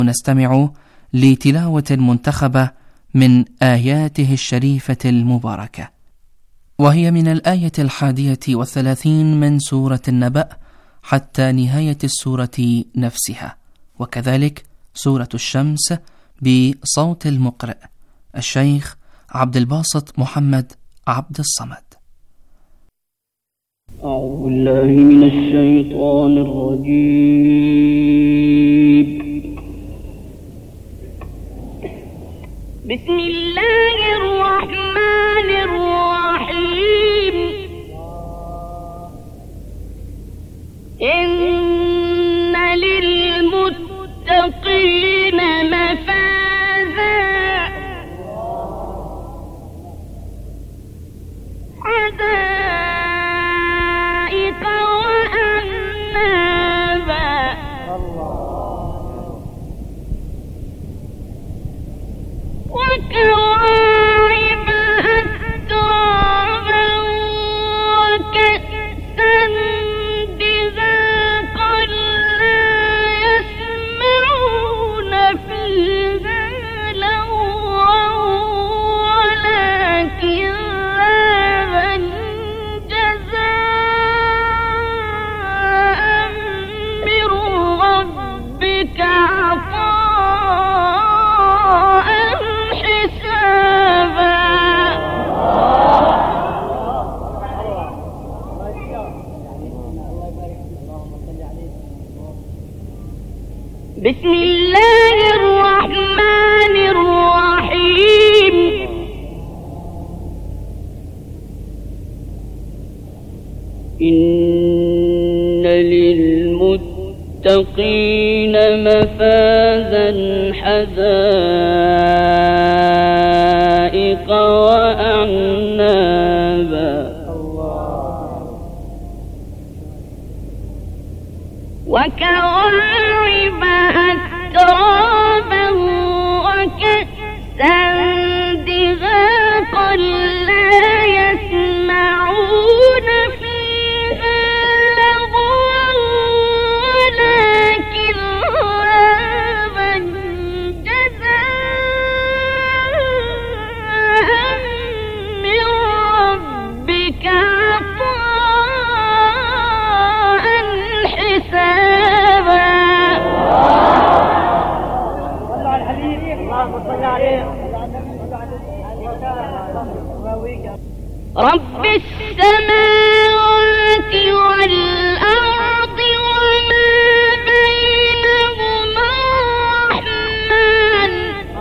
نستمع لتلاوة منتخبة من آياته الشريفة المباركة، وهي من الآية 31 من سورة النبأ حتى نهاية السورة نفسها، وكذلك سورة الشمس بصوت المقرئ الشيخ عبد الباسط محمد عبد الصمد. أعوذ بالله من الشيطان الرجيم. بسم الله الرحمن الرحيم. إن للمتقين مفازا حدائق وأعنابا وكواعب أترابا وكأسا دهاقا لا يسمعون فيها لغوا ولا كذابا جزاء من ربك عطاء حسابا. بسم الله الرحمن الرحيم. إن للمتقين مفازا حدائق وأعنابا وكواعب أترابا وكأسا دهاقا لا يسمعون فيها لغوا ولا كذابا جزاء من ربك عطاء حسابا. رب السماوات والأرض وما بينهما الرحمن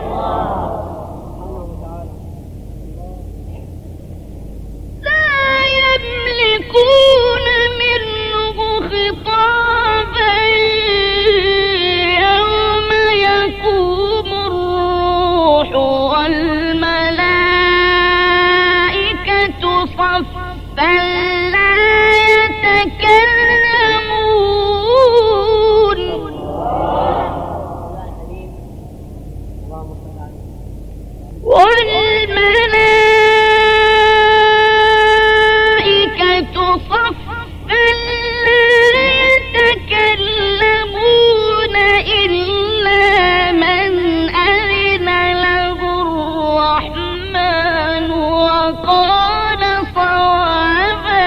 لا يملكون منه خطابا يوم يقوم الروح والملائكة صفا لا يتكلمون والملائكة صفا لا يتكلمون إلا من أذن له الرحمن وقال صوابا.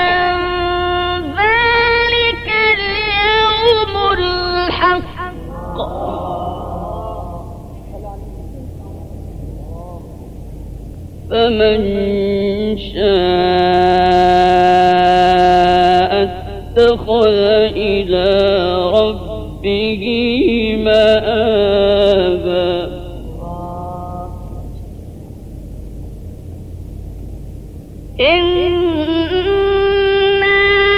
ذلك اليوم الحق. فمن شاء اتخذ إلى ربه مآبا. إنا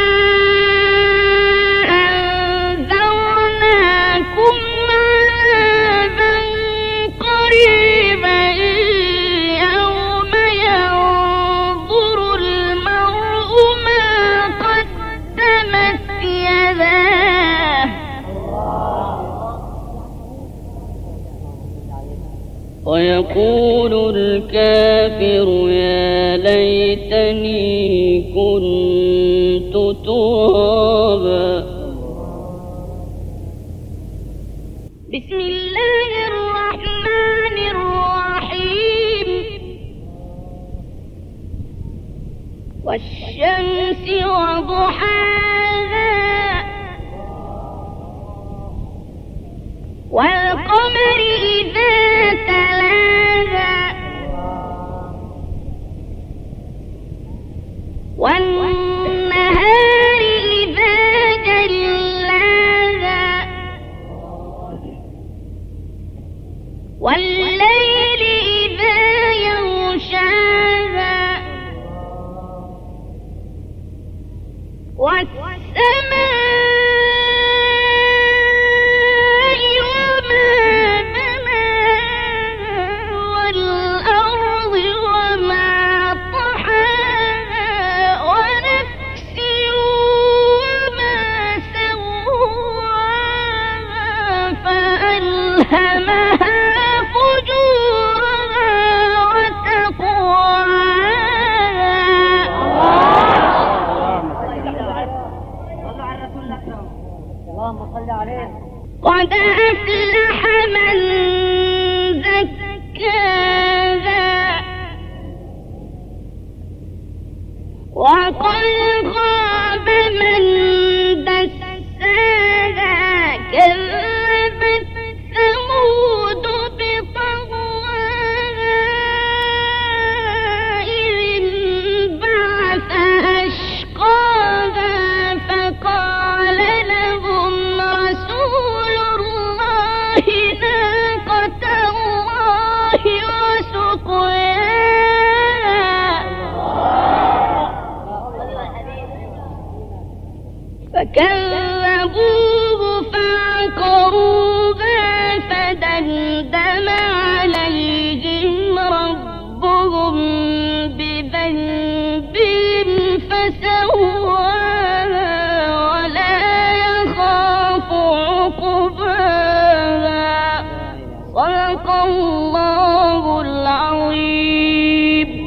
أنذرناكم عذابا قريبا يوم ينظر المرء ما قدمت يداه ويقول الكافر يا ليتني كنت ترابا. بسم الله والشمس وضحاها والقمر إذا تلاها والنهار إذا جلاها والليل إذا يغشاها والسماء وما بناها والأرض وما طحاها ونفس وما سواها فألهمها فجورها وتقواها قد أفلح من زكاها وقد خاب من دساها كذبت ثمود بطغواها إذ انبعث أشقاها فقال لهم رسول الله ناقة الله وسقياها فكذبوه فعقروها فدمدم عليهم ربهم بذنبهم فسواها ولا يخاف عقباها صدق الله العظيم.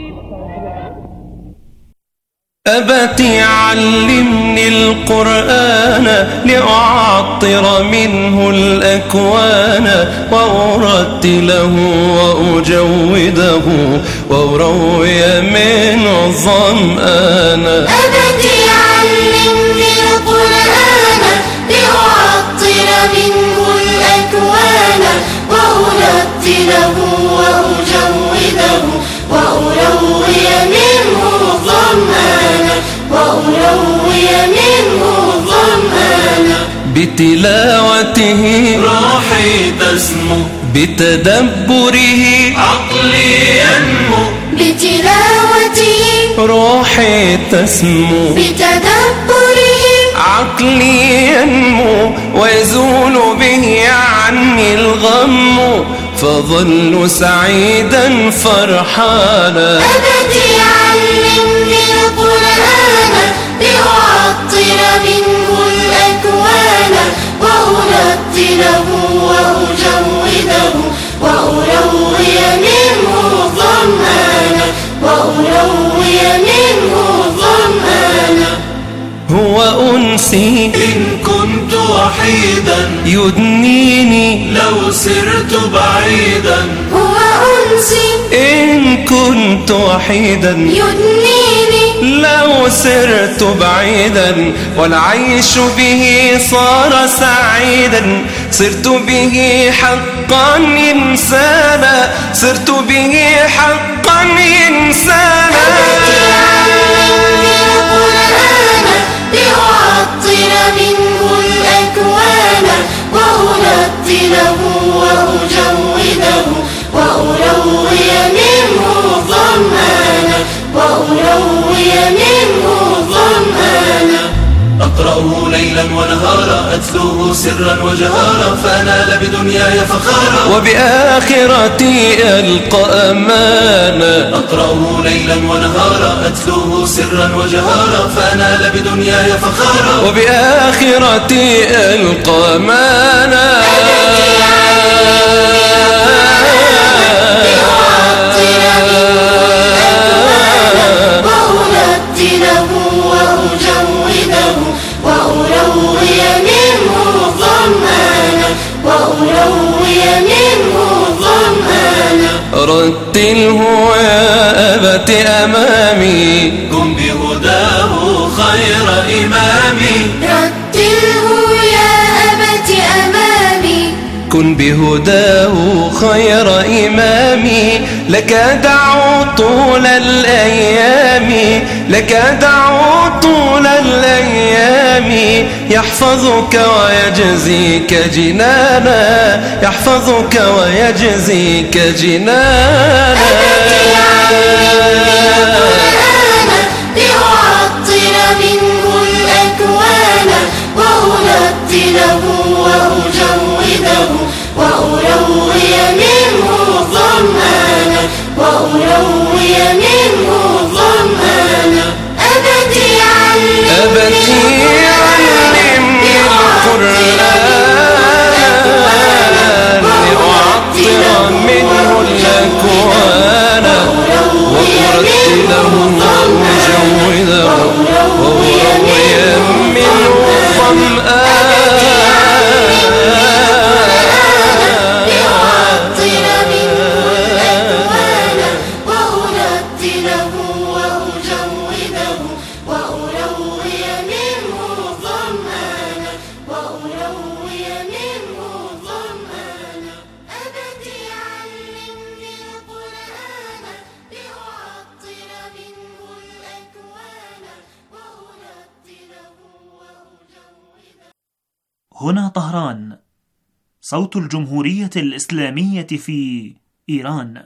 أبتي علمني القرآن لأعطر منه الأكوان وأرتله وأجوده وأروي منه الظمآن. أبتي علمني القرآن لأعطر منه الأكوان وأرتله وأجوده وأروي منه الظمآن وأروي منه الظمآن. بتلاوته روحي تسمو بتدبره عقلي ينمو. بتلاوته روحي تسمو بتدبره عقلي ينمو ويزول به عني الغم فظل سعيدا فرحانا. أبتي علمني القرآن لأعطر منه الأكوان وأرتله وأجوده وأروي منه الظمآن وأروي منه الظمآن. هو أنسي إن كنت وحيدا يدنيني لو سرت بعيدا. هو أنسي إن كنت وحيدا يدنيني لو سرت بعيدا والعيش به صار سعيدا. صرت به حقا إنسانا صرت به حقا إنسانا. لأعطر منه الأكوان وأرتله وأجوده وأروي منه الظمآن وأروي منه الظمآن. أقرأه ليلا ونهارا أتلوه سرا وجهارا فأنال بدنياي فخارا وبآخرتي ألقى أمانا. أقرأه ليلا ونهارا أتلوه سرا وجهارا فأنال بدنياي فخارا وبآخرتي ألقى أمانا. رتله يا أبت أمامي قم به بهداه خير إمامي. لك دعوت طول الأيام، لك دعوت طول الأيام، يحفظك ويجزيك جنانا، يحفظك ويجزيك جنانا. لأعطر منه الأكوان وأرتله وأجوده وأروي منه ظمآنا، وأروي منه ظمآنا. أبتي علمني القرآن لأعطر منه الأكوان وأرتله وأجوده وأروي منه ظمآنا. هنا طهران، صوت الجمهورية الإسلامية في إيران.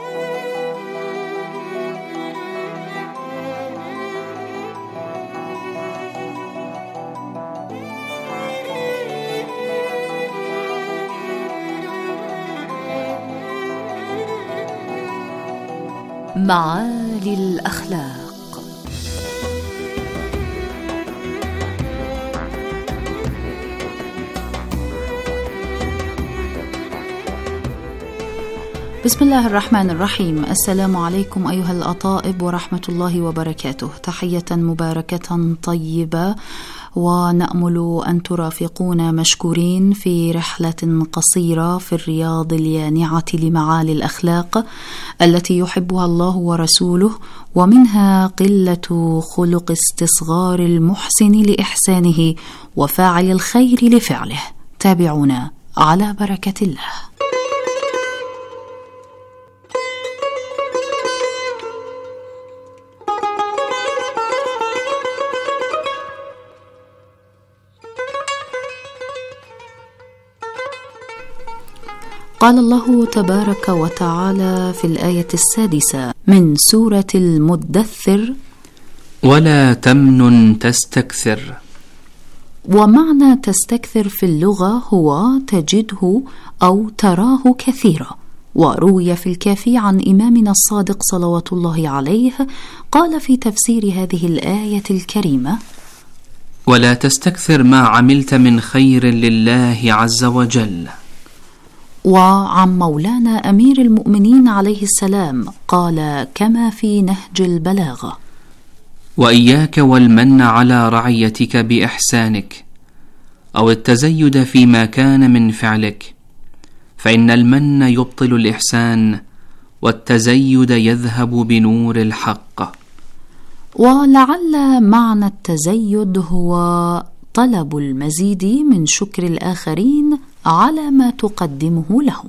معالي الأخلاق. بسم الله الرحمن الرحيم. السلام عليكم أيها الأطائب ورحمة الله وبركاته. تحية مباركة طيبة، ونأمل أن ترافقونا مشكورين في رحلة قصيرة في الرياض اليانعة لمعالي الأخلاق التي يحبها الله ورسوله، ومنها قلة خلق استصغار المحسن لإحسانه وفاعل الخير لفعله. تابعونا على بركة الله. قال الله تبارك وتعالى في الآية 6 من سورة المدثر: ولا تمنن تستكثر. ومعنى تستكثر في اللغة هو تجده أو تراه كثيرا. وروي في الكافي عن إمامنا الصادق صلوات الله عليه قال في تفسير هذه الآية الكريمة: ولا تستكثر ما عملت من خير لله عز وجل. وعن مولانا أمير المؤمنين عليه السلام قال كما في نهج البلاغة: وإياك والمن على رعيتك بإحسانك، أو التزيد فيما كان من فعلك، فإن المن يبطل الإحسان، والتزيد يذهب بنور الحق. ولعل معنى التزيد هو طلب المزيد من شكر الآخرين على ما تقدمه لهم.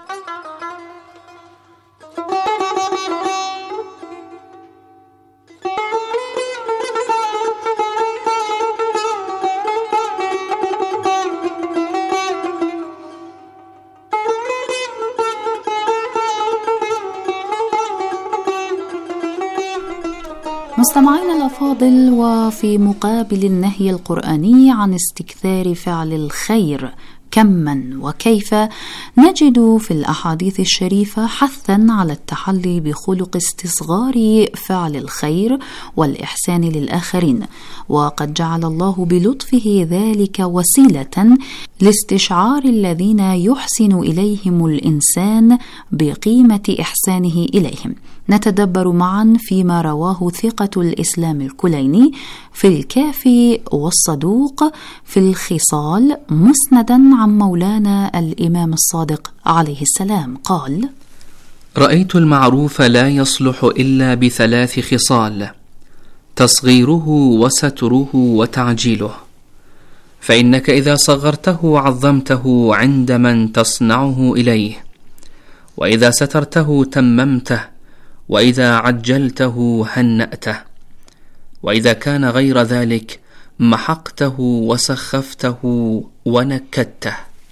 مستمعينا الأفاضل، وفي مقابل النهي القرآني عن استكثار فعل الخير كما وكيف، نجد في الأحاديث الشريفة حثا على التحلي بخلق استصغار فعل الخير والإحسان للآخرين، وقد جعل الله بلطفه ذلك وسيلة لاستشعار الذين يحسن إليهم الإنسان بقيمة إحسانه إليهم. نتدبر معا فيما رواه ثقة الإسلام الكليني في الكافي والصدوق في الخصال مسندا عن مولانا الإمام الصادق عليه السلام قال: رأيت المعروف لا يصلح إلا ب3 خصال: تصغيره وستره وتعجيله. فإنك إذا صغرته عظمته عند من تصنعه إليه، وإذا سترته تممته، وإذا عجلته هنأته، وإذا كان غير ذلك محقته وسخفته ونكدته.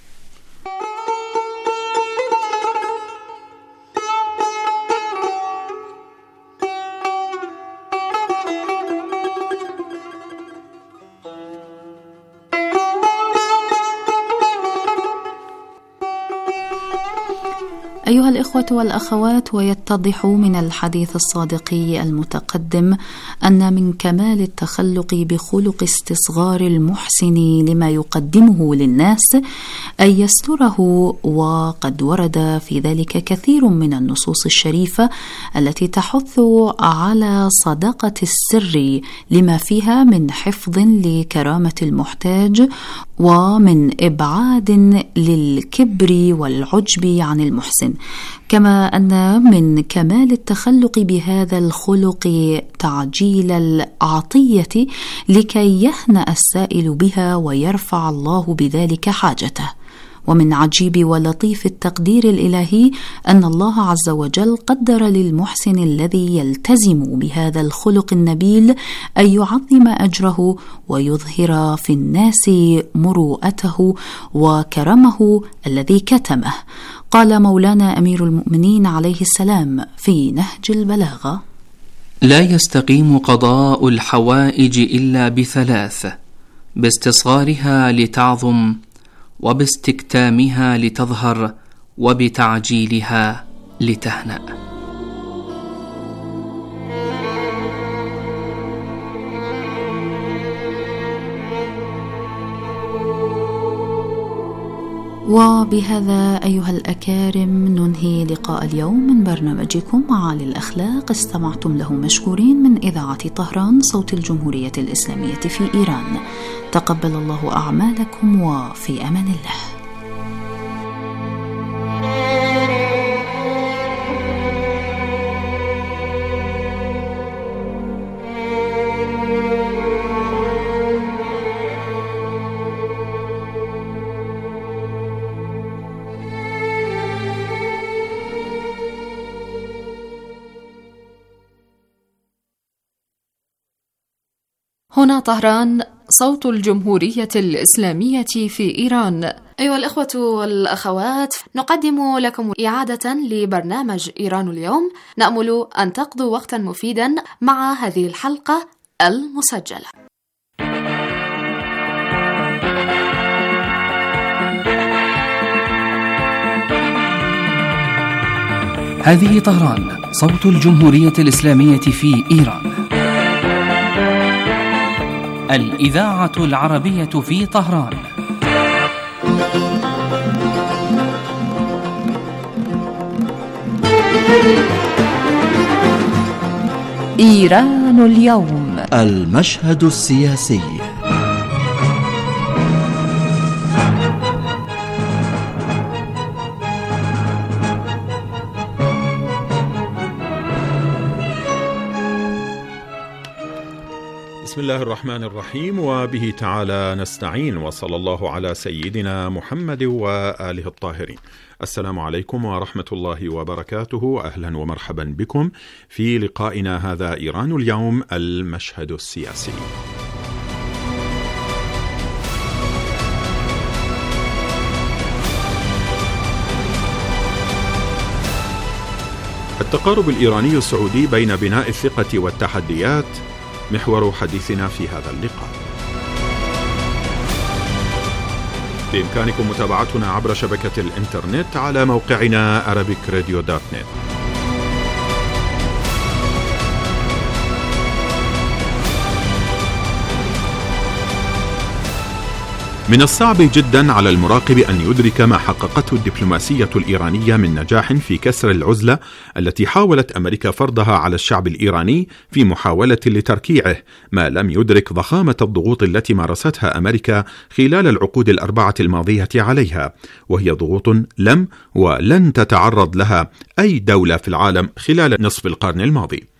أيها الإخوة والأخوات، ويتضح من الحديث الصادق المتقدم أن من كمال التخلق بخلق استصغار المحسن لما يقدمه للناس أن يستره، وقد ورد في ذلك كثير من النصوص الشريفة التي تحث على صداقة السر لما فيها من حفظ لكرامة المحتاج ومن إبعاد للكبر والعجب عن المحسن. كما أن من كمال التخلق بهذا الخلق تعجيل العطية لكي يهنأ السائل بها ويرفع الله بذلك حاجته. ومن عجيب ولطيف التقدير الإلهي أن الله عز وجل قدر للمحسن الذي يلتزم بهذا الخلق النبيل أن يعظم أجره ويظهر في الناس مروءته وكرمه الذي كتمه. قال مولانا أمير المؤمنين عليه السلام في نهج البلاغة: لا يستقيم قضاء الحوائج إلا بثلاث: باستصغارها لتعظم، وباستكتامها لتظهر، وبتعجيلها لتهنأ. وبهذا أيها الأكارم ننهي لقاء اليوم من برنامجكم معالي الأخلاق. استمعتم له مشكورين من إذاعة طهران صوت الجمهورية الإسلامية في إيران. تقبل الله أعمالكم، وفي أمان الله. هنا طهران صوت الجمهورية الإسلامية في إيران. أيها الإخوة والأخوات، نقدم لكم إعادة لبرنامج إيران اليوم. نأمل أن تقضوا وقتا مفيدا مع هذه الحلقة المسجلة. هذه طهران صوت الجمهورية الإسلامية في إيران، الإذاعة العربية في طهران. إيران اليوم، المشهد السياسي. بسم الله الرحمن الرحيم، وبه تعالى نستعين، وصلى الله على سيدنا محمد وآله الطاهرين. السلام عليكم ورحمة الله وبركاته. أهلا ومرحبا بكم في لقائنا هذا إيران اليوم، المشهد السياسي. التقارب الإيراني السعودي بين بناء الثقة والتحديات محور حديثنا في هذا اللقاء. بإمكانكم متابعتنا عبر شبكة الإنترنت على موقعنا arabicradio.net. من الصعب جدا على المراقب أن يدرك ما حققته الدبلوماسية الإيرانية من نجاح في كسر العزلة التي حاولت أمريكا فرضها على الشعب الإيراني في محاولة لتركيعه، ما لم يدرك ضخامة الضغوط التي مارستها أمريكا خلال العقود الأربعة الماضية عليها، وهي ضغوط لم ولن تتعرض لها أي دولة في العالم خلال نصف القرن الماضي.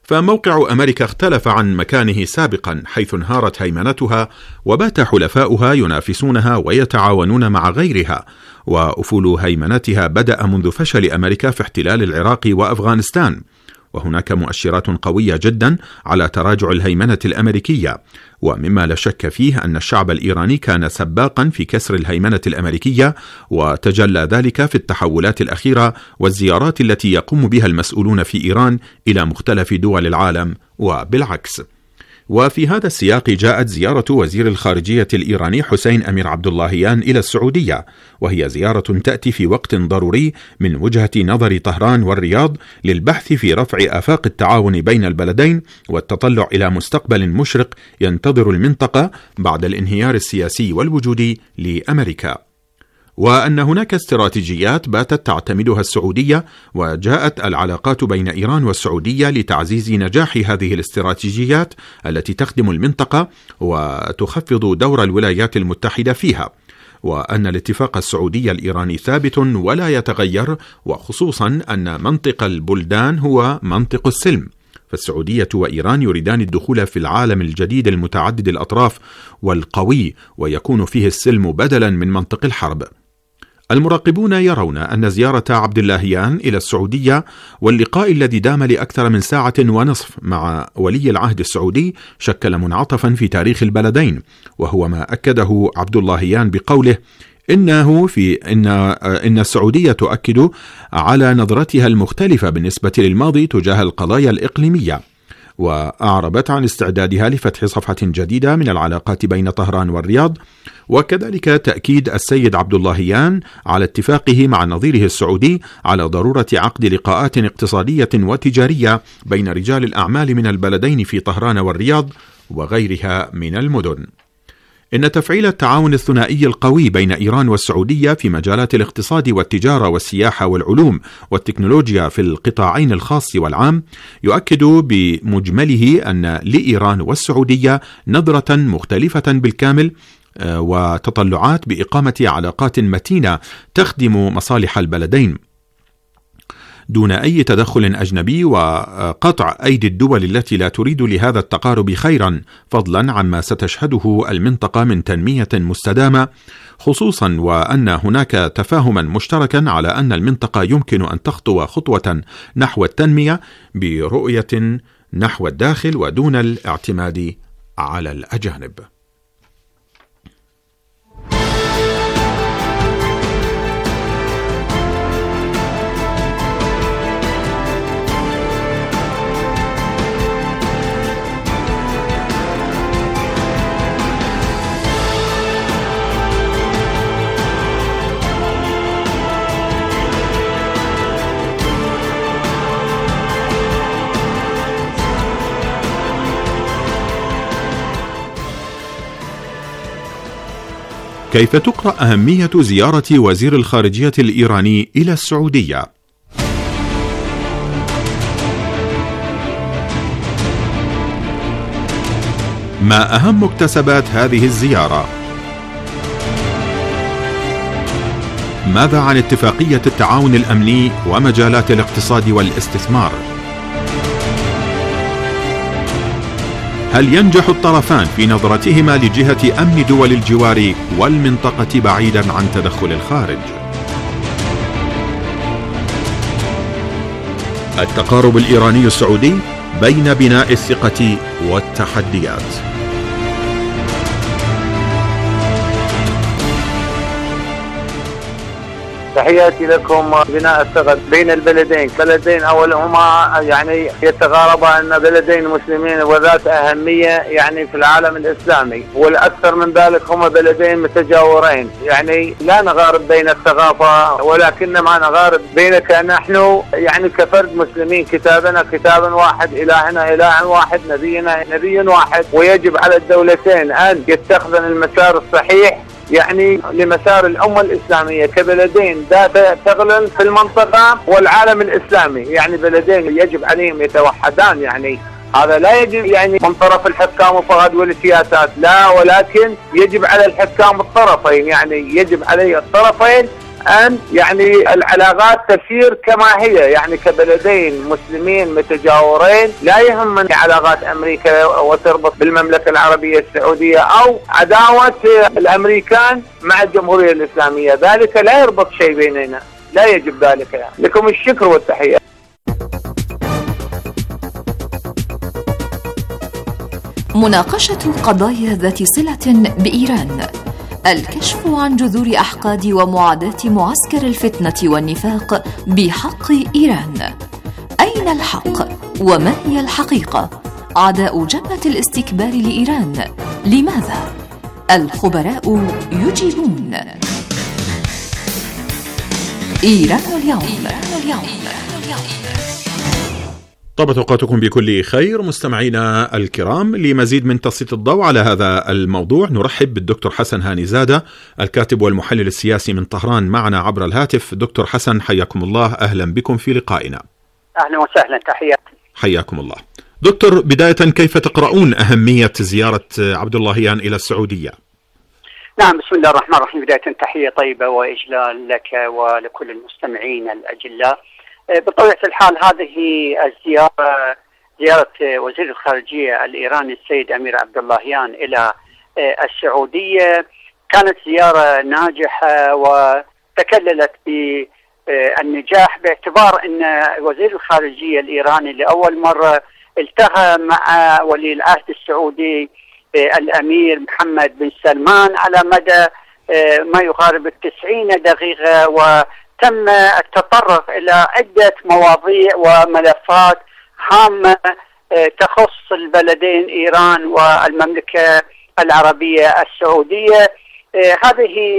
فموقع أمريكا اختلف عن مكانه سابقا، حيث انهارت هيمنتها وبات حلفاؤها ينافسونها ويتعاونون مع غيرها، وأفول هيمنتها بدأ منذ فشل أمريكا في احتلال العراق وأفغانستان. وهناك مؤشرات قوية جدا على تراجع الهيمنة الأمريكية، ومما لا شك فيه أن الشعب الإيراني كان سباقا في كسر الهيمنة الأمريكية، وتجلى ذلك في التحولات الأخيرة والزيارات التي يقوم بها المسؤولون في إيران إلى مختلف دول العالم وبالعكس. وفي هذا السياق جاءت زيارة وزير الخارجية الإيراني حسين أمير عبد اللهيان إلى السعودية، وهي زيارة تأتي في وقت ضروري من وجهة نظر طهران والرياض للبحث في رفع آفاق التعاون بين البلدين والتطلع إلى مستقبل مشرق ينتظر المنطقة بعد الانهيار السياسي والوجودي لأمريكا. وأن هناك استراتيجيات باتت تعتمدها السعودية، وجاءت العلاقات بين إيران والسعودية لتعزيز نجاح هذه الاستراتيجيات التي تخدم المنطقة وتخفض دور الولايات المتحدة فيها، وأن الاتفاق السعودي الإيراني ثابت ولا يتغير، وخصوصا أن منطق البلدان هو منطق السلم، فالسعودية وإيران يريدان الدخول في العالم الجديد المتعدد الأطراف والقوي، ويكون فيه السلم بدلا من منطق الحرب. المراقبون يرون أن زيارة عبد اللهيان إلى السعودية واللقاء الذي دام لأكثر من ساعة ونصف مع ولي العهد السعودي شكل منعطفا في تاريخ البلدين، وهو ما أكده عبد اللهيان بقوله إن السعودية تؤكد على نظرتها المختلفة بالنسبة للماضي تجاه القضايا الإقليمية، وأعربت عن استعدادها لفتح صفحة جديدة من العلاقات بين طهران والرياض. وكذلك تأكيد السيد عبد اللهيان على اتفاقه مع نظيره السعودي على ضرورة عقد لقاءات اقتصادية وتجارية بين رجال الأعمال من البلدين في طهران والرياض وغيرها من المدن. إن تفعيل التعاون الثنائي القوي بين إيران والسعودية في مجالات الاقتصاد والتجارة والسياحة والعلوم والتكنولوجيا في القطاعين الخاص والعام يؤكد بمجمله أن لإيران والسعودية نظرة مختلفة بالكامل وتطلعات بإقامة علاقات متينة تخدم مصالح البلدين دون أي تدخل أجنبي، وقطع أيدي الدول التي لا تريد لهذا التقارب خيرا، فضلا عما ستشهده المنطقة من تنمية مستدامة، خصوصا وأن هناك تفاهما مشتركا على أن المنطقة يمكن أن تخطو خطوة نحو التنمية برؤية نحو الداخل ودون الاعتماد على الأجانب. كيف تقرأ أهمية زيارة وزير الخارجية الإيراني إلى السعودية؟ ما أهم مكتسبات هذه الزيارة؟ ماذا عن اتفاقية التعاون الأمني ومجالات الاقتصاد والاستثمار؟ هل ينجح الطرفان في نظرتهما لجهة أمن دول الجوار والمنطقة بعيدا عن تدخل الخارج؟ التقارب الإيراني السعودي بين بناء الثقة والتحديات. تحياتي لكم. بناء الثقة بين البلدين، بلدين أولهما يعني يتقاربا أن بلدين مسلمين وذات أهمية يعني في العالم الإسلامي، والأكثر من ذلك هما بلدين متجاورين، يعني لا نغارب بين الثقافة ولكنما نغارب بينك نحن يعني كفرد مسلمين، كتابنا كتاب واحد، إلهنا إله واحد، نبينا نبي واحد، ويجب على الدولتين أن يتخذن المسار الصحيح يعني لمسار الأمة الإسلامية كبلدين ذات تغلل في المنطقة والعالم الإسلامي، يعني بلدين يجب عليهم يتوحدان، يعني هذا لا يجب يعني من طرف الحكام فقط والسياسات، لا، ولكن يجب على الحكام الطرفين، يعني يجب علي الطرفين أن يعني العلاقات تسير كما هي، يعني كبلدين مسلمين متجاورين، لا يهمني علاقات أمريكا وتربط بالمملكة العربية السعودية أو عداوة الأمريكان مع الجمهورية الإسلامية، ذلك لا يربط شيء بيننا، لا يجب ذلك يعني. لكم الشكر والتحية. مناقشة القضايا ذات صلة بإيران، الكشف عن جذور أحقاد ومعاداة معسكر الفتنة والنفاق بحق إيران. أين الحق؟ وما هي الحقيقة؟ عداء جبهة الاستكبار لإيران، لماذا؟ الخبراء يجيبون. إيران اليوم. طابت أوقاتكم بكل خير مستمعينا الكرام. لمزيد من تسليط الضوء على هذا الموضوع نرحب بالدكتور حسن هاني زادة، الكاتب والمحلل السياسي من طهران، معنا عبر الهاتف. دكتور حسن حياكم الله، أهلا بكم في لقائنا. أهلا وسهلا، تحياتي. حياكم الله. دكتور، بداية كيف تقرؤون أهمية زيارة عبد اللهيان إلى السعودية؟ نعم، بسم الله الرحمن الرحيم. بداية تحية طيبة وإجلال لك ولكل المستمعين الأجلاء. بطبيعة الحال هذه الزيارة، زيارة وزير الخارجية الإيراني السيد أمير عبد اللهيان إلى السعودية، كانت زيارة ناجحة وتكللت بالنجاح، باعتبار أن وزير الخارجية الإيراني لأول مرة التقى مع ولي العهد السعودي الأمير محمد بن سلمان على مدى ما يقارب 90 دقيقة، وتم التطرق إلى عدة مواضيع وملفات هامة تخص البلدين إيران والمملكة العربية السعودية. هذه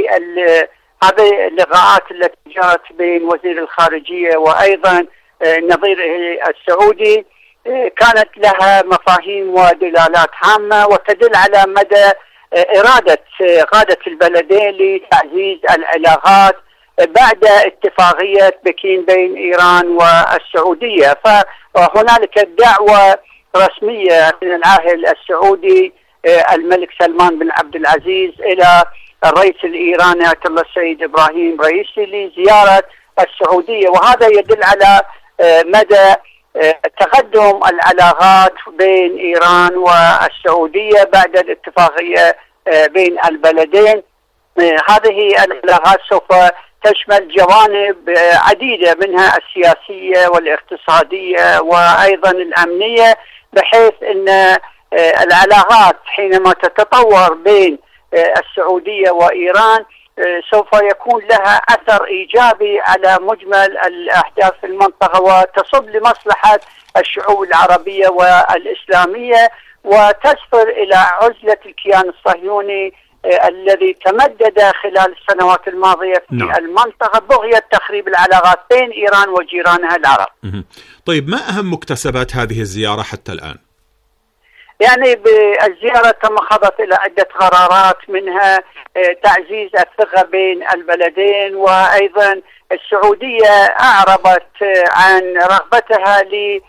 اللقاءات التي جرت بين وزير الخارجية وأيضا نظيره السعودي كانت لها مفاهيم ودلالات هامة، وتدل على مدى إرادة قادة البلدين لتعزيز العلاقات بعد اتفاقية بكين بين إيران والسعودية. فهنالك دعوة رسمية من العاهل السعودي الملك سلمان بن عبد العزيز إلى الرئيس الإيراني آية الله السيد إبراهيم رئيسي لزيارة السعودية، وهذا يدل على مدى تقدم العلاقات بين إيران والسعودية بعد الاتفاقية بين البلدين. هذه العلاقات سوف تشمل جوانب عديدة، منها السياسية والاقتصادية وأيضا الأمنية، بحيث أن العلاقات حينما تتطور بين السعودية وإيران سوف يكون لها أثر إيجابي على مجمل الأحداث في المنطقة، وتصب لمصلحة الشعوب العربية والإسلامية، وتسفر إلى عزلة الكيان الصهيوني الذي تمدد خلال السنوات الماضية في المنطقة بغية تخريب العلاقات بين إيران وجيرانها العرب. طيب، ما أهم مكتسبات هذه الزيارة حتى الآن؟ يعني بالزيارة تم خضت إلى عدة قرارات، منها تعزيز الثقة بين البلدين، وأيضا السعودية أعربت عن رغبتها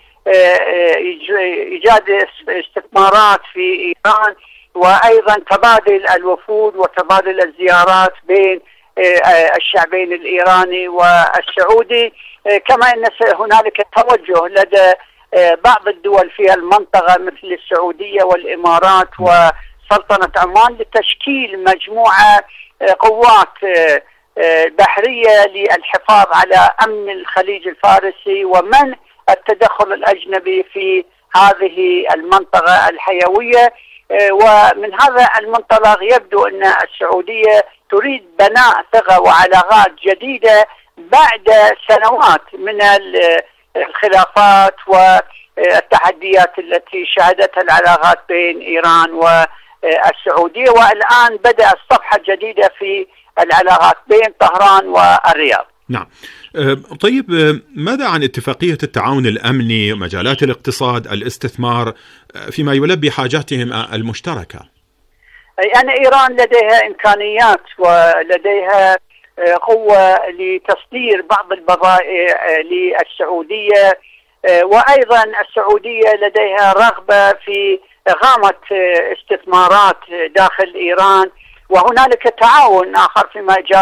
لإيجاد استثمارات في إيران، وأيضا تبادل الوفود وتبادل الزيارات بين الشعبين الإيراني والسعودي. كما أن هنالك توجه لدى بعض الدول في المنطقة مثل السعودية والإمارات وسلطنة عمان لتشكيل مجموعة قوات بحرية للحفاظ على أمن الخليج الفارسي ومنع التدخل الأجنبي في هذه المنطقة الحيوية. ومن هذا المنطلق يبدو أن السعودية تريد بناء ثقة وعلاقات جديدة بعد سنوات من الخلافات والتحديات التي شهدتها العلاقات بين إيران والسعودية، والآن بدأت صفحة جديدة في العلاقات بين طهران والرياض. نعم. طيب، ماذا عن اتفاقية التعاون الأمني، مجالات الاقتصاد، الاستثمار فيما يلبي حاجاتهم المشتركة؟ يعني إيران لديها إمكانيات ولديها قوة لتصدير بعض البضائع للسعودية، وأيضا السعودية لديها رغبة في إقامة استثمارات داخل إيران، وهنالك تعاون آخر في مجال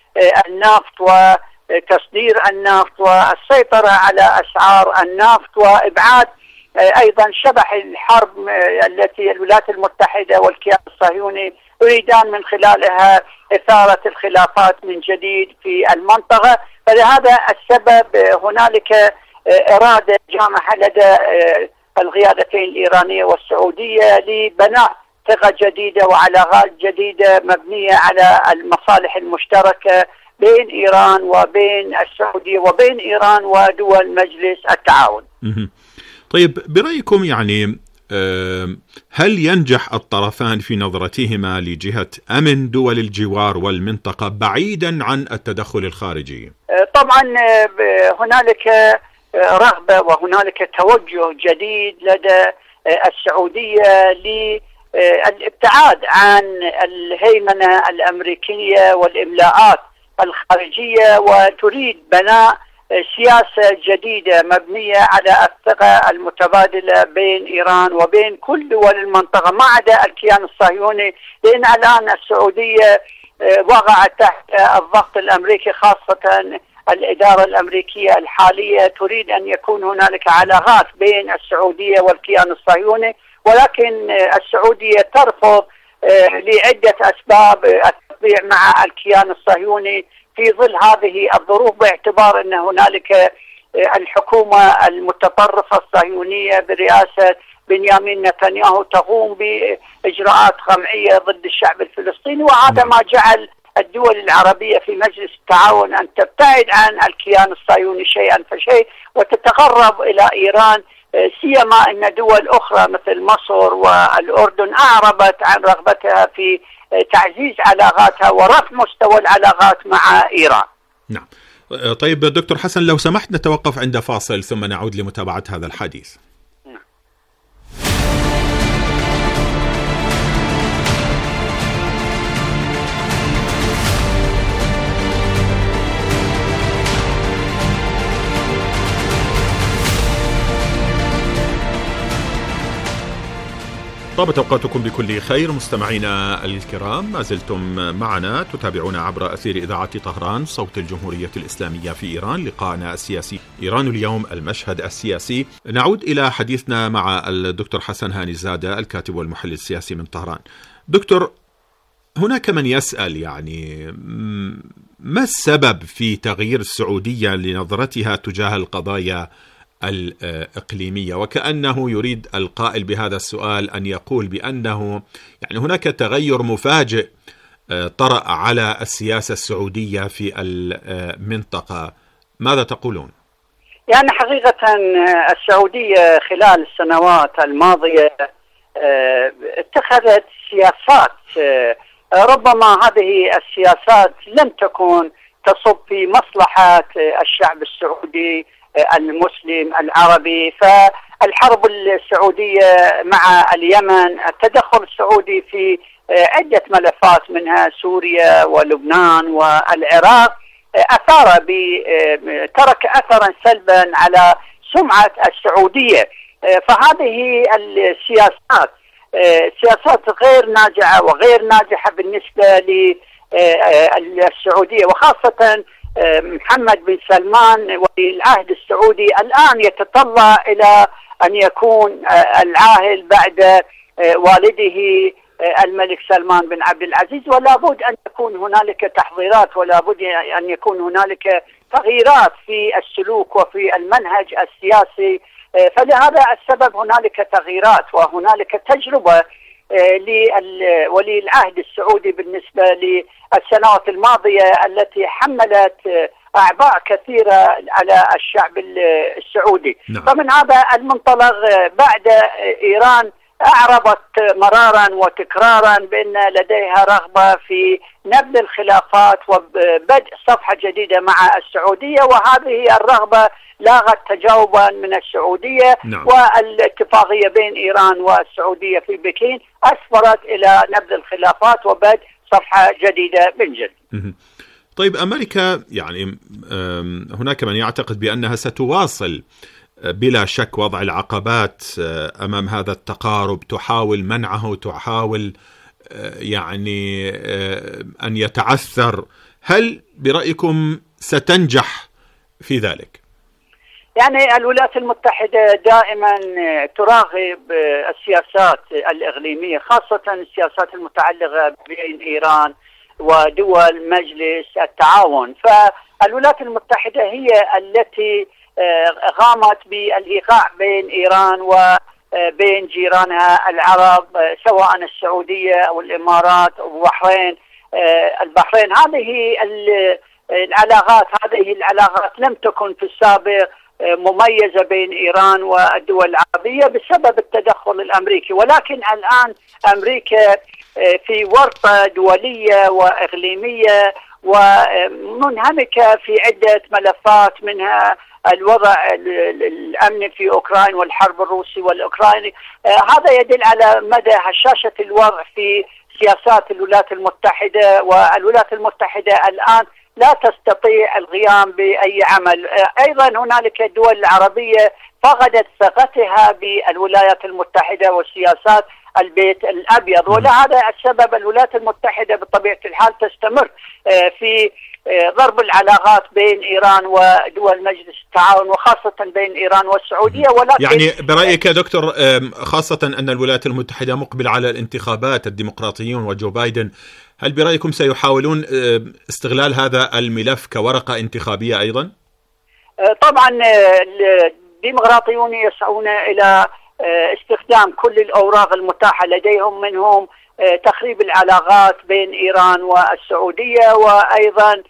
النفط وتصدير النفط والسيطرة على أسعار النفط وإبعاد أيضا شبح الحرب التي الولايات المتحدة والكيان الصهيوني يريدان من خلالها إثارة الخلافات من جديد في المنطقة. فلهذا السبب هنالك إرادة جامحة لدى القيادتين الإيرانية والسعودية لبناء ثقة جديدة وعلاقات جديدة مبنية على المصالح المشتركة بين إيران وبين السعودية وبين إيران ودول مجلس التعاون. طيب برأيكم يعني هل ينجح الطرفان في نظرتهما لجهة أمن دول الجوار والمنطقة بعيدا عن التدخل الخارجي؟ طبعا هنالك رغبة وهنالك توجه جديد لدى السعودية للابتعاد عن الهيمنة الأمريكية والإملاءات الخارجية، وتريد بناء سياسة جديدة مبنية على الثقة المتبادلة بين إيران وبين كل دول المنطقة ما عدا الكيان الصهيوني، لأن الآن السعودية وقعت تحت الضغط الأمريكي، خاصة الإدارة الأمريكية الحالية تريد أن يكون هنالك علاقات بين السعودية والكيان الصهيوني، ولكن السعودية ترفض لعدة أسباب التطبيع مع الكيان الصهيوني في ظل هذه الظروف، باعتبار أن هنالك الحكومة المتطرفة الصهيونية برئاسة بنيامين نتنياهو تقوم بإجراءات قمعية ضد الشعب الفلسطيني، وهذا ما جعل الدول العربية في مجلس التعاون أن تبتعد عن الكيان الصهيوني شيئا فشيء وتتقرب إلى إيران، سيما أن دول أخرى مثل مصر والأردن أعربت عن رغبتها في تعزيز علاقاتها ورفع مستوى العلاقات مع إيران. نعم. طيب دكتور حسن، لو سمحت نتوقف عند فاصل ثم نعود لمتابعة هذا الحديث. طابت أوقاتكم بكل خير مستمعينا الكرام، ما زلتم معنا تتابعون عبر أثير إذاعة طهران صوت الجمهورية الإسلامية في إيران، لقاءنا السياسي إيران اليوم المشهد السياسي. نعود إلى حديثنا مع الدكتور حسن هاني الزادة الكاتب والمحلل السياسي من طهران. دكتور، هناك من يسأل يعني ما السبب في تغيير السعودية لنظرتها تجاه القضايا الإقليمية، وكأنه يريد القائل بهذا السؤال أن يقول بأنه يعني هناك تغير مفاجئ طرأ على السياسة السعودية في المنطقة. ماذا تقولون؟ يعني حقيقة السعودية خلال السنوات الماضية اتخذت سياسات ربما هذه السياسات لم تكن تصب في مصلحة الشعب السعودي المسلم العربي. فالحرب السعودية مع اليمن، التدخل السعودي في عدة ملفات منها سوريا ولبنان والعراق ترك أثرا سلبا على سمعة السعودية. فهذه السياسات سياسات غير ناجعة وغير ناجحة بالنسبة للسعودية، وخاصة محمد بن سلمان ولي العهد السعودي الآن يتطلع إلى أن يكون العاهل بعد والده الملك سلمان بن عبد العزيز، ولا بد أن يكون هنالك تحضيرات ولا بد أن يكون هنالك تغييرات في السلوك وفي المنهج السياسي. فلهذا السبب هنالك تغييرات وهنالك تجربة لولي العهد السعودي بالنسبة للسنوات الماضية التي حملت أعباء كثيرة على الشعب السعودي. نعم. فمن هذا المنطلق بعد إيران أعربت مرارا وتكرارا بأن لديها رغبة في نبذ الخلافات وبدء صفحة جديدة مع السعودية، وهذه الرغبة لاقت تجاوبا من السعودية. نعم. والاتفاقية بين إيران والسعودية في بكين أسفرت إلى نبذ الخلافات وبدء صفحة جديدة من جديد. طيب أمريكا يعني هناك من يعتقد بأنها ستواصل بلا شك وضع العقبات أمام هذا التقارب، تحاول منعه، تحاول يعني أن يتعثر هل برأيكم ستنجح في ذلك؟ يعني الولايات المتحدة دائما تراقب السياسات الإقليمية، خاصة السياسات المتعلقة بين إيران ودول مجلس التعاون. فالولايات المتحدة هي التي قامت بالإيقاع بين إيران وبين جيرانها العرب، سواء السعودية أو الإمارات أو البحرين. هذه العلاقات لم تكن في السابق مميزة بين إيران والدول العربية بسبب التدخل الأمريكي، ولكن الآن أمريكا في ورطة دولية وإقليمية ومنهمكة في عدة ملفات، منها الوضع الأمني في أوكرانيا والحرب الروسي والأوكراني. هذا يدل على مدى هشاشة الوضع في سياسات الولايات المتحدة، والولايات المتحدة الآن لا تستطيع القيام بأي عمل. أيضا هنالك الدول العربية فقدت ثقتها بالولايات المتحدة وسياسات البيت الأبيض، ولهذا السبب الولايات المتحدة بطبيعة الحال تستمر في ضرب العلاقات بين إيران ودول مجلس التعاون، وخاصة بين إيران والسعودية. ولكن يعني برأيك يا دكتور، خاصة أن الولايات المتحدة مقبل على الانتخابات، الديمقراطيون وجو بايدن، هل برأيكم سيحاولون استغلال هذا الملف كورقة انتخابية أيضا؟ طبعا الديمقراطيون يسعون إلى استخدام كل الأوراق المتاحة لديهم، منهم تخريب العلاقات بين إيران والسعودية، وأيضا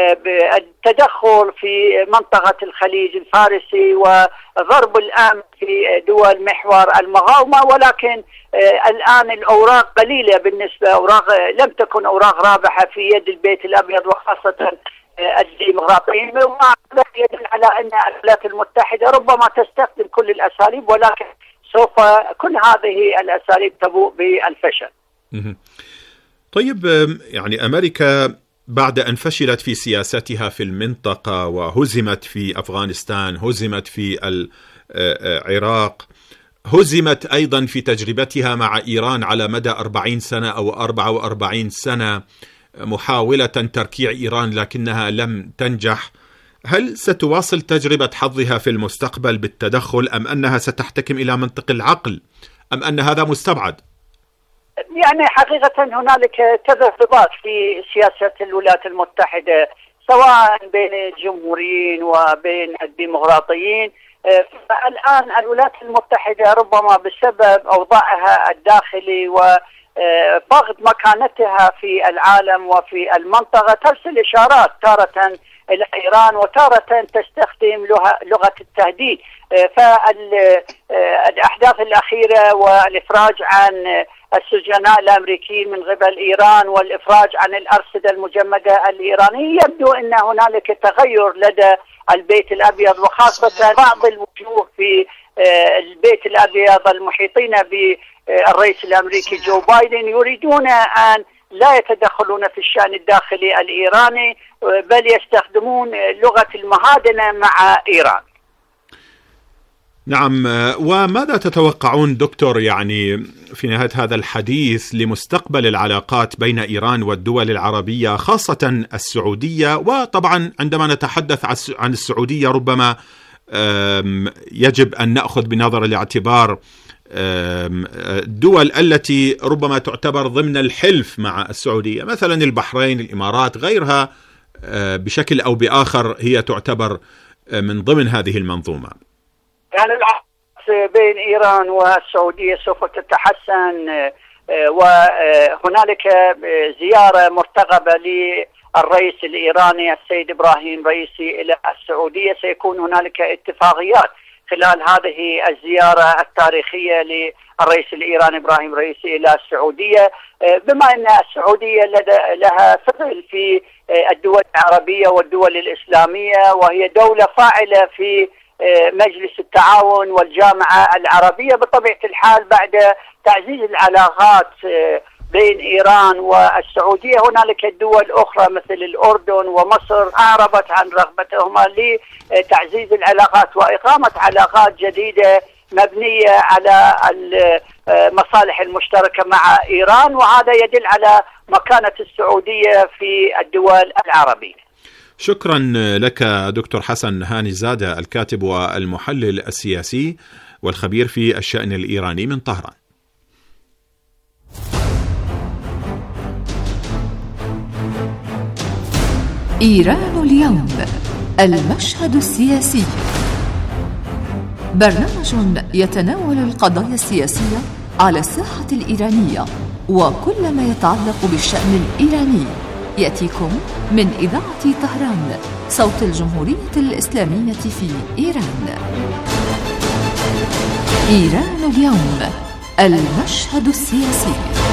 التدخل في منطقة الخليج الفارسي وضرب الأمن في دول محور المقاومة. ولكن الآن الأوراق قليلة بالنسبة، لم تكن أوراق رابحة في يد البيت الأبيض وخاصة الديمقراطيين، وهذا يدل على أن الولايات المتحدة ربما تستخدم كل الأساليب، ولكن سوف كل هذه الأساليب تبوء بالفشل. طيب، يعني أمريكا بعد أن فشلت في سياستها في المنطقة وهزمت في أفغانستان، هزمت في العراق، هزمت أيضا في تجربتها مع إيران على مدى 40 سنة أو 44 سنة محاولة تركيع إيران لكنها لم تنجح، هل ستواصل تجربة حظها في المستقبل بالتدخل، أم أنها ستحتكم إلى منطق العقل، أم أن هذا مستبعد؟ يعني حقيقة هنالك تذبذبات في سياسة الولايات المتحدة سواء بين الجمهوريين وبين الديمقراطيين. فالآن الولايات المتحدة ربما بسبب أوضاعها الداخلي وفقد مكانتها في العالم وفي المنطقة ترسل إشارات تارة إلى إيران وتارة تستخدم لغة التهديد. فالأحداث الأخيرة والإفراج عن السجناء الأمريكيين من قبل إيران والإفراج عن الأرصدة المجمدة الإيرانية، يبدو أن هنالك تغير لدى البيت الأبيض، وخاصة بعض الوجوه في البيت الأبيض المحيطين بالرئيس الأمريكي جو بايدن يريدون أن لا يتدخلون في الشأن الداخلي الإيراني، بل يستخدمون لغة المهادنة مع إيران. نعم، وماذا تتوقعون دكتور يعني في نهاية هذا الحديث لمستقبل العلاقات بين إيران والدول العربية، خاصة السعودية؟ وطبعا عندما نتحدث عن السعودية ربما يجب أن نأخذ بنظر الاعتبار الدول التي ربما تعتبر ضمن الحلف مع السعودية، مثلا البحرين، الإمارات، غيرها بشكل أو بآخر هي تعتبر من ضمن هذه المنظومة. يعني العلاقات بين إيران والسعودية سوف تتحسن، وهنالك زيارة مرتقبة للرئيس الإيراني السيد إبراهيم رئيسي إلى السعودية. سيكون هنالك اتفاقيات خلال هذه الزيارة التاريخية للرئيس الإيراني إبراهيم رئيسي إلى السعودية، بما أن السعودية لها ثقل في الدول العربية والدول الإسلامية، وهي دولة فاعلة في مجلس التعاون والجامعة العربية. بطبيعة الحال بعد تعزيز العلاقات بين إيران والسعودية هنالك دول أخرى مثل الأردن ومصر أعربت عن رغبتهما لتعزيز العلاقات وإقامة علاقات جديدة مبنية على المصالح المشتركة مع إيران، وهذا يدل على مكانة السعودية في الدول العربية. شكرا لك دكتور حسن هاني زادة، الكاتب والمحلل السياسي والخبير في الشأن الإيراني من طهران. إيران اليوم، المشهد السياسي، برنامج يتناول القضايا السياسية على الساحة الإيرانية وكل ما يتعلق بالشأن الإيراني، يأتيكم من إذاعة طهران، صوت الجمهورية الإسلامية في إيران. إيران اليوم، المشهد السياسي.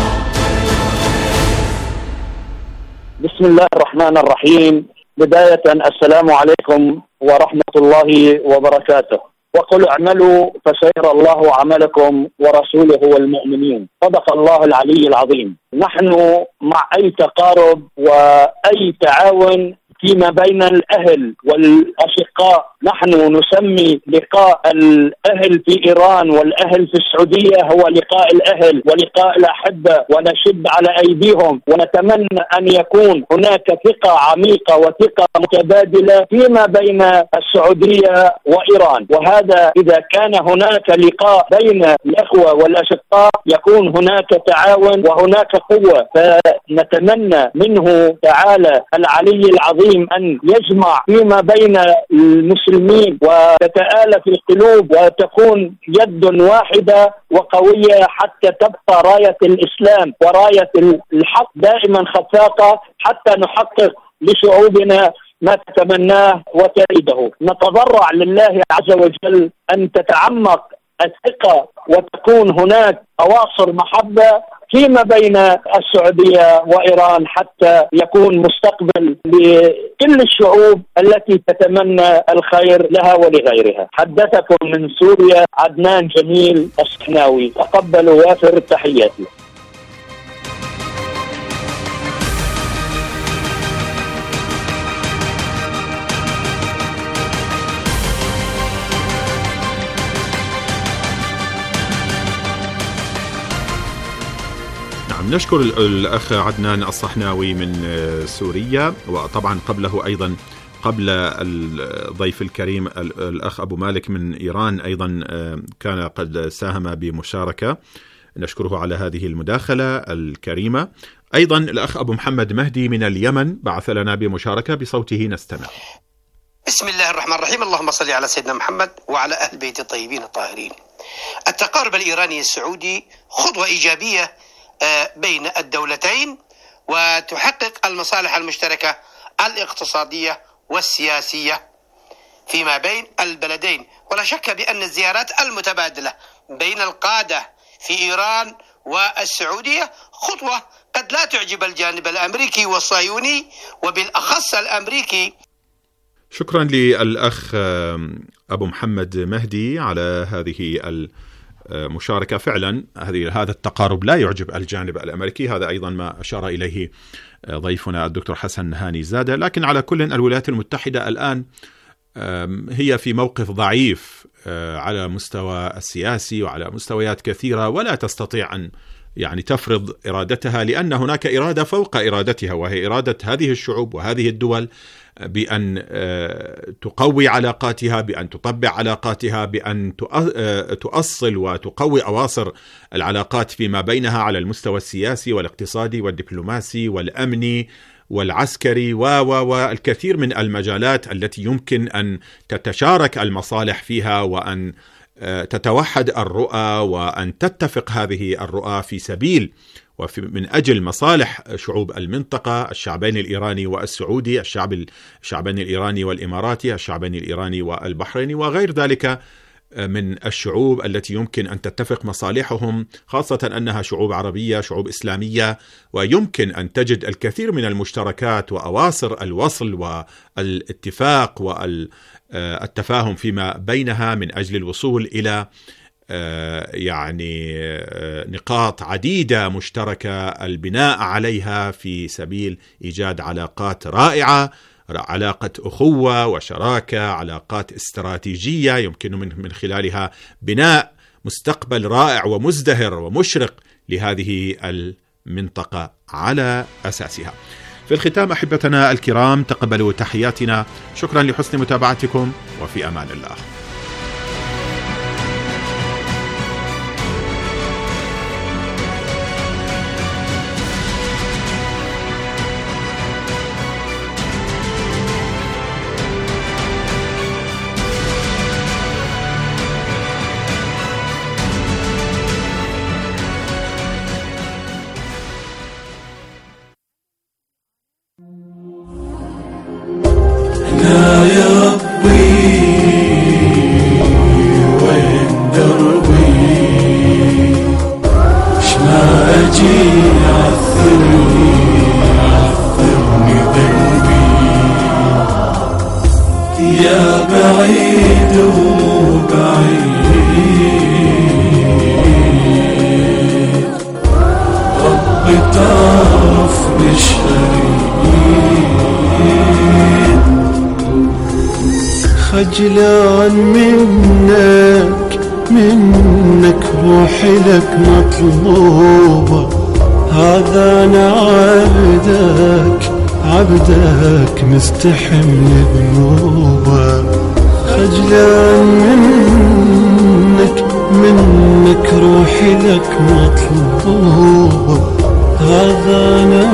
بسم الله الرحمن الرحيم. بداية السلام عليكم ورحمة الله وبركاته. وقل اعملوا فسيرى الله عملكم ورسوله والمؤمنين. صدق الله العلي العظيم. نحن مع أي تقارب وأي تعاون فيما بين الأهل والأشقاء. نحن نسمي لقاء الأهل في إيران والأهل في السعودية هو لقاء الأهل ولقاء الأحبة، ونشد على أيديهم ونتمنى أن يكون هناك ثقة عميقة وثقة متبادلة فيما بين السعودية وإيران. وهذا إذا كان هناك لقاء بين الأخوة والأشقاء يكون هناك تعاون وهناك قوة. فنتمنى منه تعالى العلي العظيم أن يجمع فيما بين المسلمين وتتآلف القلوب وتكون يد واحدة وقوية حتى تبقى راية الإسلام وراية الحق دائما خفاقة حتى نحقق لشعوبنا ما تتمناه وتريده. نتضرع لله عز وجل أن تتعمق الثقة وتكون هناك أواصر محبة فيما بين السعودية وإيران حتى يكون مستقبل لكل الشعوب التي تتمنى الخير لها ولغيرها. حدثكم من سوريا عدنان جميل الصحناوي. تقبلوا وافر تحياتي. نشكر الأخ عدنان الصحناوي من سوريا، وطبعا قبله أيضا قبل الضيف الكريم الأخ أبو مالك من إيران أيضا كان قد ساهم بمشاركة، نشكره على هذه المداخلة الكريمة. أيضا الأخ أبو محمد مهدي من اليمن بعث لنا بمشاركة، بصوته نستمع. بسم الله الرحمن الرحيم. اللهم صل على سيدنا محمد وعلى أهل بيت الطيبين الطاهرين. التقارب الإيراني السعودي خطوة إيجابية بين الدولتين وتحقق المصالح المشتركة الاقتصادية والسياسية فيما بين البلدين. ولا شك بأن الزيارات المتبادلة بين القادة في إيران والسعودية خطوة قد لا تعجب الجانب الأمريكي والصهيوني وبالأخص الأمريكي. شكرا للأخ أبو محمد مهدي على هذه مشاركة. فعلا هذا التقارب لا يعجب الجانب الأمريكي، هذا أيضا ما أشار إليه ضيفنا الدكتور حسن هاني زادة. لكن على كل الولايات المتحدة الآن هي في موقف ضعيف على مستوى السياسي وعلى مستويات كثيرة، ولا تستطيع أن تفرض إرادتها، لأن هناك إرادة فوق إرادتها، وهي إرادة هذه الشعوب وهذه الدول بأن تقوي علاقاتها، بأن تطبع علاقاتها، بأن تؤصل وتقوي أواصر العلاقات فيما بينها على المستوى السياسي والاقتصادي والدبلوماسي والأمني والعسكري والكثير من المجالات التي يمكن أن تتشارك المصالح فيها، وأن تتوحد الرؤى وأن تتفق هذه الرؤى في سبيل من أجل مصالح شعوب المنطقة، الشعبين الإيراني والسعودي، الشعبين الإيراني والإماراتي، الشعبين الإيراني والبحريني وغير ذلك من الشعوب التي يمكن أن تتفق مصالحهم، خاصة أنها شعوب عربية، شعوب إسلامية، ويمكن أن تجد الكثير من المشتركات وأواصر الوصل والاتفاق والتفاهم فيما بينها من أجل الوصول إلى نقاط عديدة مشتركة البناء عليها في سبيل إيجاد علاقات رائعة، علاقة أخوة وشراكة، علاقات استراتيجية يمكن من خلالها بناء مستقبل رائع ومزدهر ومشرق لهذه منطقة على أساسها. في الختام أحبتنا الكرام، تقبلوا تحياتنا، شكرا لحسن متابعتكم، وفي أمان الله. يا ربي وين دربي، شما أجي عثرني ذنبي، يا بعيد وبعيد ربي تعرف بشري، خجلان منك روحي لك مطلوبة، هذا أنا عبدك مستحي من ذنوبة، خجلان منك روحي لك مطلوبة، هذا أنا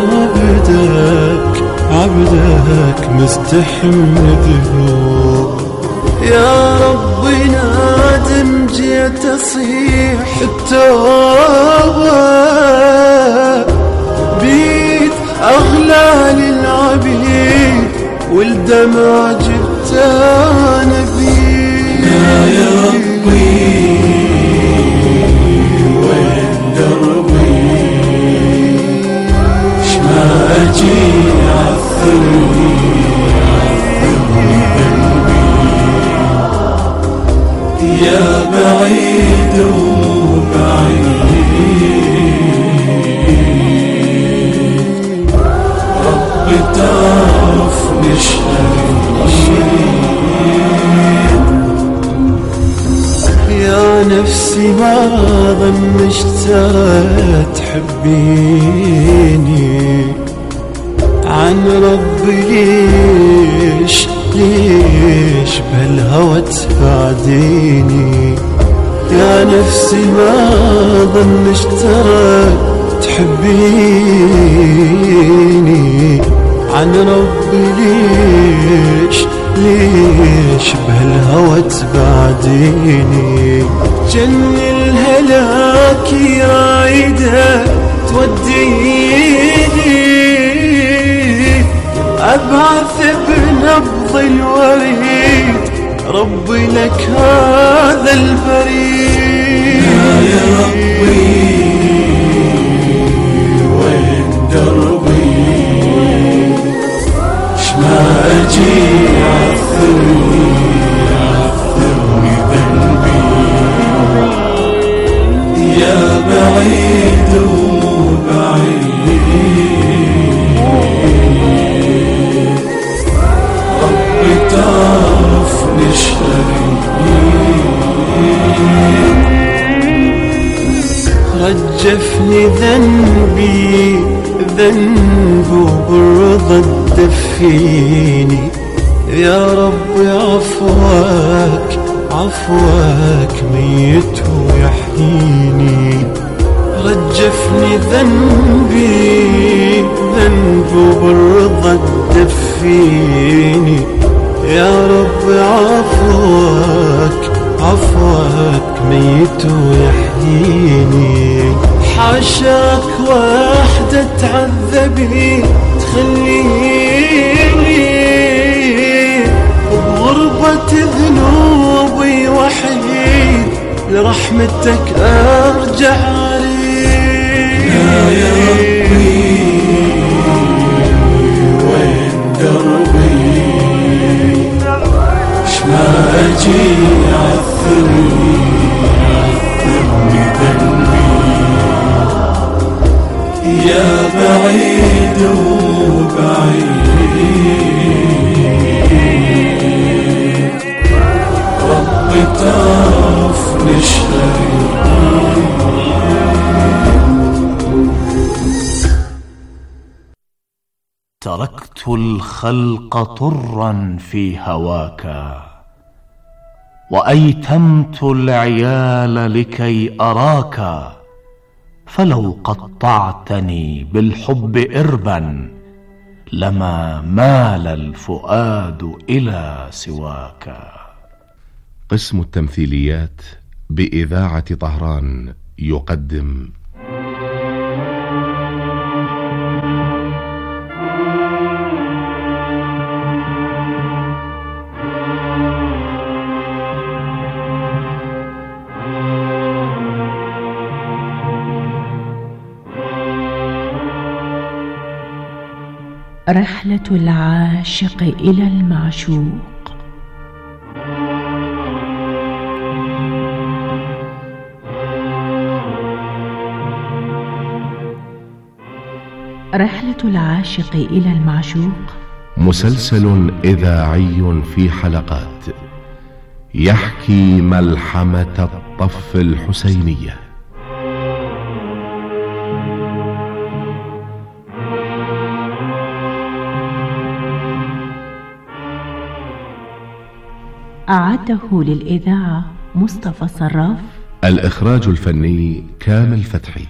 عبدك مستحي من ذنوب، يا ربي نادم جيت أصيح التوبة، بيد أغلى للعبيد والدمع جبت أنا بيد، يا ربي وين دربي، شما أجي عثرني يا بعيد وبعيد ربي تعرف نشأي، يا نفسي ما ظنش ترى تحبيني، عن ربي ليش بهالهوى تبعديني، يا نفسي ما ظنش ترى تحبيني، عن ربي ليش بهالهوى تبعديني، جن الهلاك رايدة توديني، أبعث بنبض الوريد ربي لك هذا البريد، يا ربي وين دربي، شما أجي عثرني ذنبي، يا بعيد وبعيد تعرف نشأي، رجفني ذنبي وبالرضا تدفيني، يا رب عفوك ميت ويحييني، رجفني ذنبي وبالرضا تدفيني، يا رب عفوك ميت ويحييني، حاشاك وحدة تعذبي تخليني، بغربة ذنوبي وحيد لرحمتك أرجع لي، يا ربي وين دربي، شما أجي عثرني ذنبي، يا بعيد وبعيد ربي تعرف نشأي، تركت الخلق طرا في هواك، وأيتمت العيال لكي أراك، فلو قطعتني بالحب إربا لما مال الفؤاد إلى سواك. قسم التمثيليات بإذاعة طهران يقدم رحلة العاشق إلى المعشوق. رحلة العاشق إلى المعشوق مسلسل إذاعي في حلقات يحكي ملحمة الطف الحسينية. أعده للإذاعة مصطفى صراف. الإخراج الفني كامل فتحي.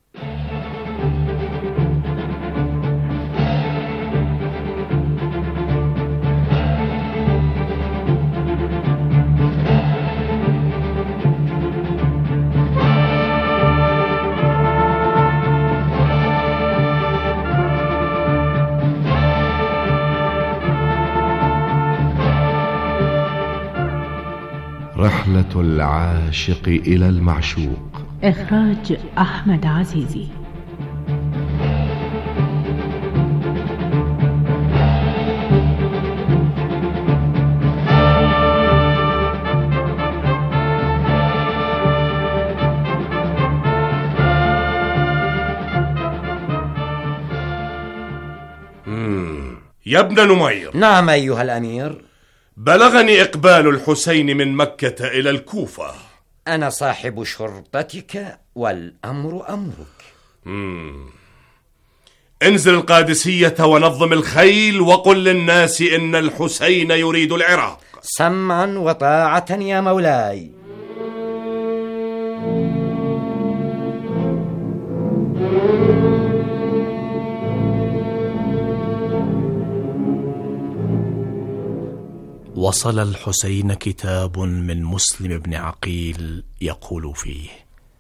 رحلة العاشق إلى المعشوق. إخراج أحمد عزيزي. يا ابن نمير. نعم أيها الأمير. بلغني إقبال الحسين من مكة إلى الكوفة. أنا صاحب شرطتك والأمر أمرك. انزل القادسية ونظم الخيل وقل للناس إن الحسين يريد العراق. سمعا وطاعة يا مولاي. وصل الحسين كتاب من مسلم بن عقيل يقول فيه: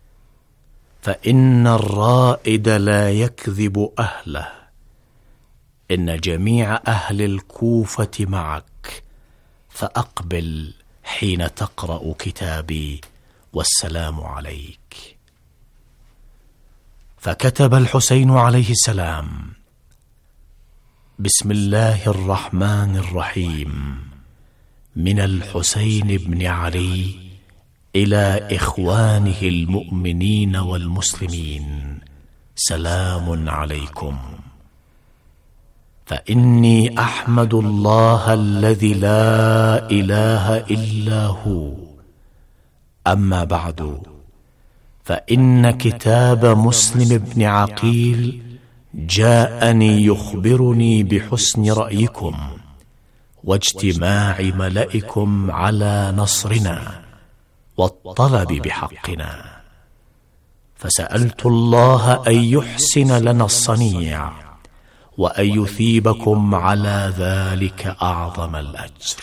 فإن الرائد لا يكذب أهله، إن جميع أهل الكوفة معك، فأقبل حين تقرأ كتابي والسلام عليك. فكتب الحسين عليه السلام: بسم الله الرحمن الرحيم، من الحسين بن علي إلى إخوانه المؤمنين والمسلمين، سلام عليكم. فإني أحمد الله الذي لا إله إلا هو. أما بعد، فإن كتاب مسلم بن عقيل جاءني يخبرني بحسن رأيكم واجتماع ملئكم على نصرنا والطلب بحقنا، فسألت الله أن يحسن لنا الصنيع وأن يثيبكم على ذلك أعظم الأجر.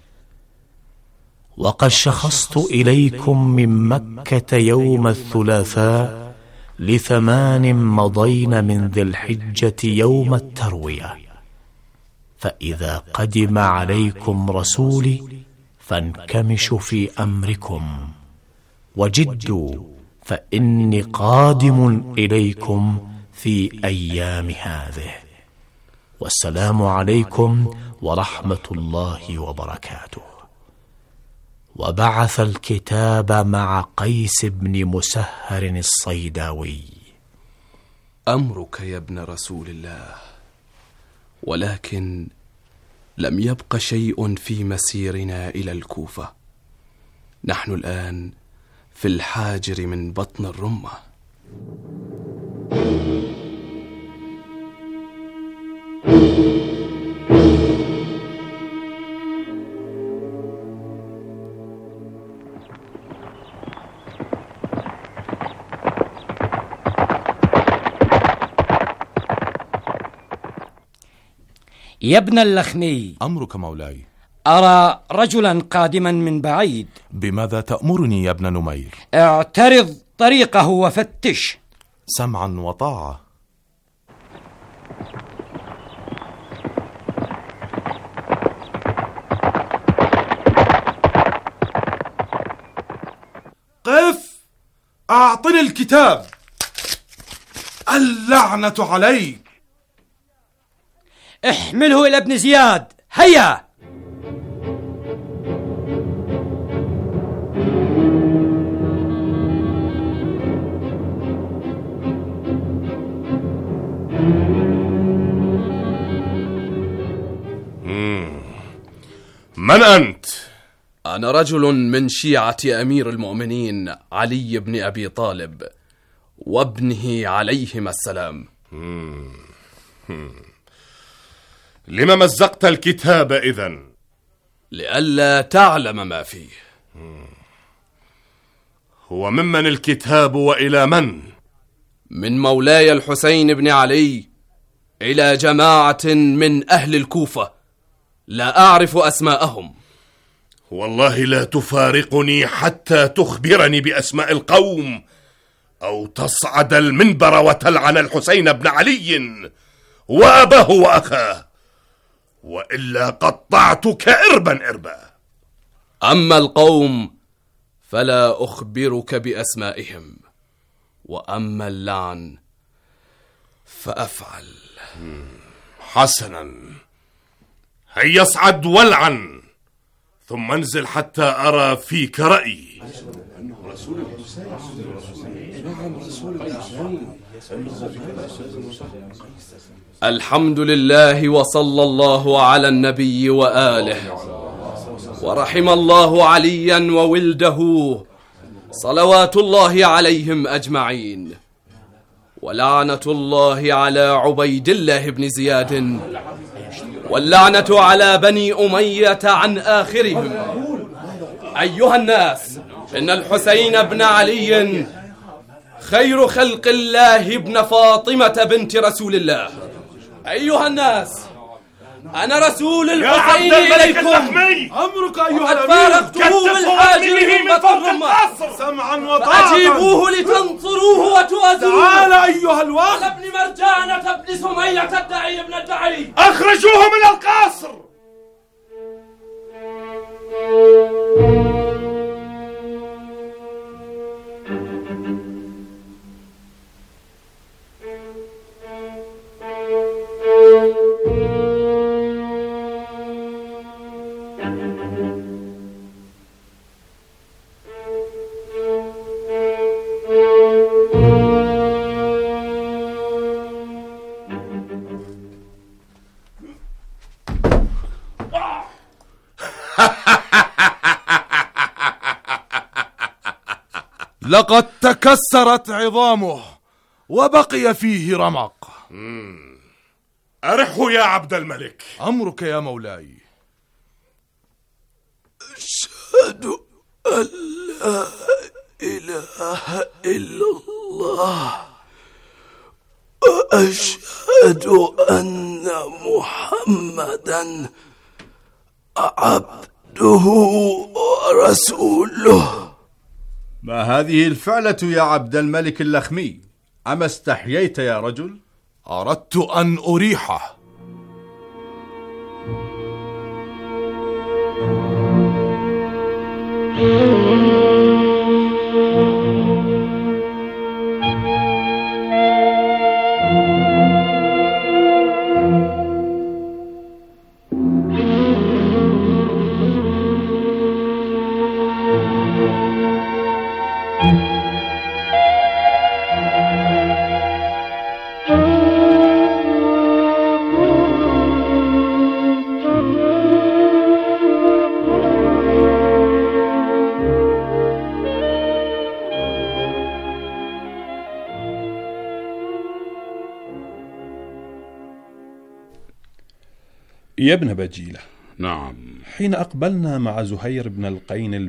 وقد شخصت إليكم من مكة يوم الثلاثاء ل8 مضين من ذي الحجة يوم التروية، فإذا قدم عليكم رسولي فانكمشوا في أمركم وجدوا، فإني قادم إليكم في أيام هذه. والسلام عليكم ورحمة الله وبركاته. وبعث الكتاب مع قيس بن مسهر الصيداوي. أمرك يا ابن رسول الله، ولكن لم يبق شيء في مسيرنا إلى الكوفة. نحن الآن في الحاجر من بطن الرمة. يا ابن اللخمي. أمرك مولاي. أرى رجلا قادما من بعيد. بماذا تأمرني يا ابن نمير؟ اعترض طريقه وفتش. سمعا وطاعة. قف! أعطني الكتاب. اللعنة عليك. احمله إلى ابن زياد. هيا. من أنت؟ أنا رجل من شيعة أمير المؤمنين علي بن أبي طالب وابنه عليهما السلام. لما مزقت الكتاب إذن؟ لئلا تعلم ما فيه. هو ممن الكتاب وإلى من؟ من مولاي الحسين بن علي إلى جماعة من أهل الكوفة لا أعرف أسماءهم. والله لا تفارقني حتى تخبرني بأسماء القوم، أو تصعد المنبر وتلعن الحسين بن علي وأباه وأخاه، وإلا قطعتك إربا إربا. أما القوم فلا أخبرك بأسمائهم، وأما اللعن فأفعل. حسنا، هيا اصعد والعن، ثم انزل حتى أرى فيك رأيي. الحمد لله وصلى الله على النبي وآله، ورحم الله عليا وولده صلوات الله عليهم أجمعين، ولعنة الله على عبيد الله بن زياد، واللعنة على بني أمية عن آخرهم. أيها الناس، إن الحسين بن علي خير خلق الله ابن فاطمة بنت رسول الله. أيها الناس، أنا رسول الحسين إليكم. أمرك أيها الأمير. فارقته بالحاجر من الرمة. سمعا وطاعة. فأجيبوه لتنصروه وتؤذوه. تعال أيها الوقت. ابن مرجانة ابن سمية الدعي ابن الدعي. أخرجوه من القصر. لقد تكسرت عظامه وبقي فيه رمق. أرحه يا عبد الملك. أمرك يا مولاي. أشهد أن لا إله إلا الله وأشهد أن محمدا عبده ورسوله. ما هذه الفعلة يا عبد الملك اللخمي؟ أما استحييت يا رجل؟ أردت أن أريحه. يا ابن بجيلة. نعم. حين أقبلنا مع زهير بن القين